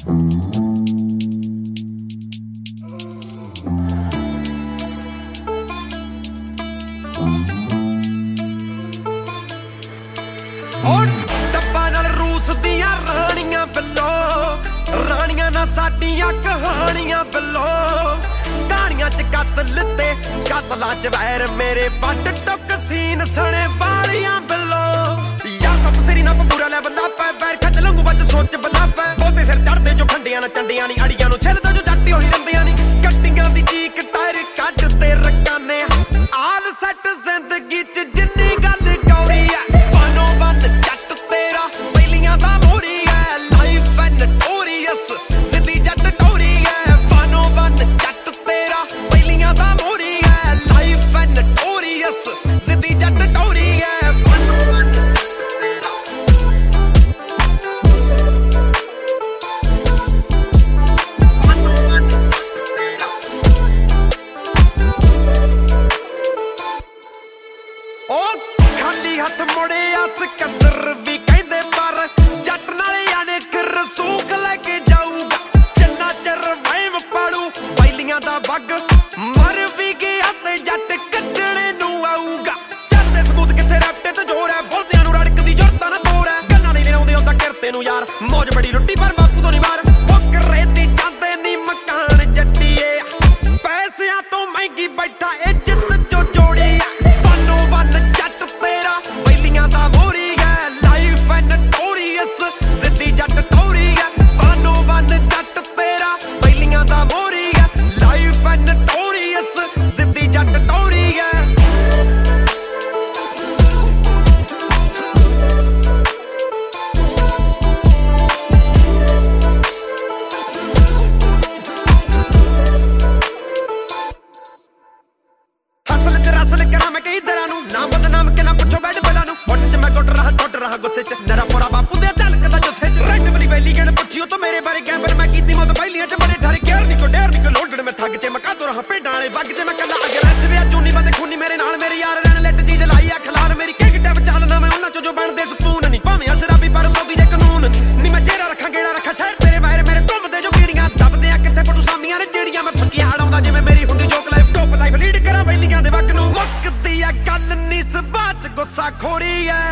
रानियां ना साडियां कहानियां बिलो कहानियां च कतल ते कतलां च वैर मेरे वट टुक सीन सने वालियां बिलो या सब सिरी ना पूरा लेवल अप है वैर खच लंगू बच सोच बलाप है बोते सिर चढ़दे जो खंडियां ना चंडियां नी अड़ियां नु छिलदा जो जट्टी होई रंदियां नी कट्टियां दी चीक टायर कट ते रकाने आल सैट जिंदगी च जिन्नी गल गौरी है वानो वन जट तेरा पहलियां दा मोरी है लाइफ एंड नोटोरियस सिद्धी जट टोरी है वानो वन जट तेरा पहलियां दा मोरी है लाइफ एंड नोटोरियस सिद्धी जट टोरी है वानो वन तेरा वानो वन तेरा ओ खाली हाथ मुड़े अस कंदर भी कहंदे पर जट नाले आने कर रसूख लेके जाऊगा जिन्ना चर वैम पाड़ू बैलियां दा वग मर भी गया ते जट कटणे नू आऊगा चलदे सबूत किथे रैप्टे ते जोर है बोलदियां नू रड़कदी जुरता ना तोर है गन्ना नहीं लियाउंदे ओदा किरते नू यार मौज बड़ी लुੱਟੀ पर बापू तो नहीं मार बकरे दी जांदे नी मकान जट्टीए पैसिਆਂ ਤੋਂ महंगी बैठा इज्जत जो जोड़ी वानो वन जट तेरा बैलियां दा मोरी है लाइफ एंड नोटोरियस सिद्धी जट टोरी है वानो वन जट तेरा बैलियां दा मोरी है लाइफ एंड नोटोरियस सिद्धी जट टोरी है हसल च रसल करा मैं कई तरह नू ना बदनाम के ना पुछो बैठ बेला नू मुंड च मैं गुट रहा गुस्से च नरा पोरा बापू दे झलकदा जुस्से च रैंडमली वैली गण पुछियो तो मेरे बारे गैम्बल मैं कीती मौत बैलियां च बड़े ठर केयर नी को डेयर नी को लोडड़ मैं थग च मैं कातो रहा पेडां वाले वग च मैं कल्ला अग्रेसिव या चूनी बंदे खूनी मेरे नाल मेरी यार रहन लेट चीज लाई अख लाल मेरी किक टैप चालना मैं उन्हां चो जो बनदे सपून नी भावें शराबी पर तोदी जे कानून नी मैं जेरा रखा गेड़ा रखा शहर तेरे वायर मेरे घुमदे जो कीड़ियां दबदे आ किथे पटू सामियां ने ਜਿਹੜੀਆਂ मैं फकीयाड़ आउंदा जिवें मेरी हुंदी जोक लाइफ टॉप लाइफ लीड करा वैलियां दे वग नू मुक्कदी आ गल नी सबात गुस्सा खोरी है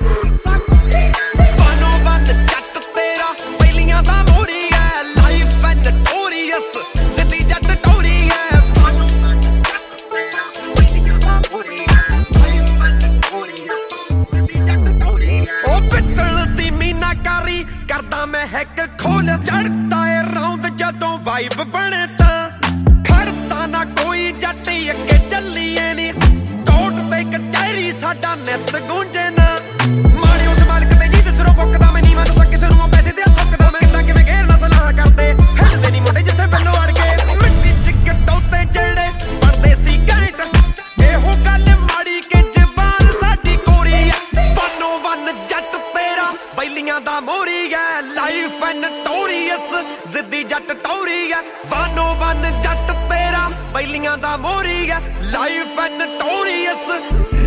वानो वन जट तेरा पहलियां दा मोरी है लाइफ एंड नोटोरियस सिद्धी जट टोरी है वानो वन जट तेरा पहलियां दा मोरी है लाइफ एंड नोटोरियस सिद्धी जट टोरी है ओ पित्तल दी मीनाकारी करदा मैं हैक खोल चढ़दा ए राउंड जदों वाइब बने तां खड़दा ना कोई जट अगे ਚੱਲੀਏ ਨੀ ਕੋਟ ਤੇ ਕਚਹਿਰੀ ਸਾਡਾ ਨਿੱਤ ਗੂੰਜੇ ਨਾ ਮਾੜੇ ਉਸ ਮਾਲਕ ਤੇ ਜੀ ਦਸਰੋ ਬੁੱਕਦਾ ਮੈਂ ਨੀਵਾਂ ਦੱਸਾਂ ਕਿਸੇ ਨੂੰ ਪੈਸੇ ਦੇ ਥੁੱਕਦਾ ਮੈਂ ਕਿੱਦਾਂ ਕਿਵੇਂ ਘੇਰਨਾ ਸਲਾਹ ਕਰਦੇ ਹਿੱਲਦੇ ਨਹੀਂ ਮੁੰਡੇ ਜਿੱਥੇ ਪਹਿਲੋਂ ਅੜ ਗਏ ਮਿੱਟੀ ਚ ਗੱਡੋ ਤੇ ਜਿਹੜੇ ਪੜਦੇ ਸੀ ਘੈਂਟ ਇਹੋ ਗੱਲ ਮਾੜੀ ਕਿ ਜ਼ਬਾਨ ਸਾਡੀ ਕੋਰੀ ਐ ਵਾਨੋ ਵਨ ਜੱਟ ਤੇਰਾ ਬੈਲੀਆਂ ਦਾ ਮੋਰੀ ਐ ਲਾਈਫ ਐਂਡ ਨੋਟੋਰੀਅਸ ਜ਼ਿੱਦੀ ਜੱਟ ਟੋਰੀ ਐ ਵਾਨੋ ਵਨ ਜੱਟ ਤੇਰਾ बैलियां दा मोरी है लाइफ एंड नोटोरियस